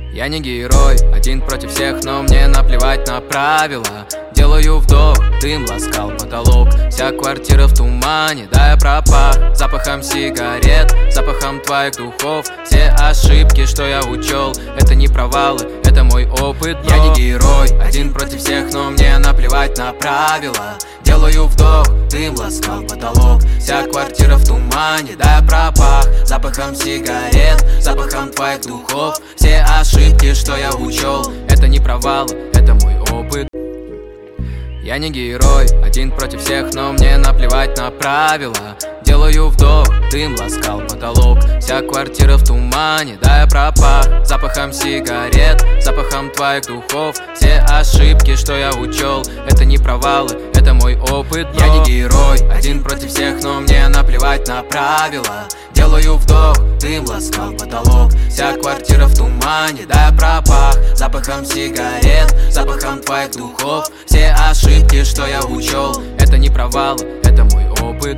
Я не герой, один против всех, но мне наплевать на правила. Делаю вдох, дым ласкал потолок. Вся квартира в тумане, да я пропах запахом сигарет, запахом твоих духов. Все ошибки, что я учел, это не провалы, это мой опыт. Я не герой, один против всех, но мне наплевать на правила. Делаю вдох, дым ласкал потолок. Вся квартира в тумане, да я пропах запахом сигарет, запахом твоих духов. Все ошибки, что я учел, это не провалы, это мой опыт. Я не герой, один против всех, но мне наплевать на правила. Делаю вдох, дым ласкал потолок. Вся квартира в тумане, да я пропах запахом сигарет, запахом твоих духов. Все ошибки, что я учел, это не провалы, это мой опыт. Я не герой, один против всех, но мне наплевать на правила. Делаю вдох, дым ласкал потолок. Вся квартира в тумане, да я пропах запахом сигарет, запахом твоих духов. Все ошибки, что я учел, это не провалы, это мой опыт.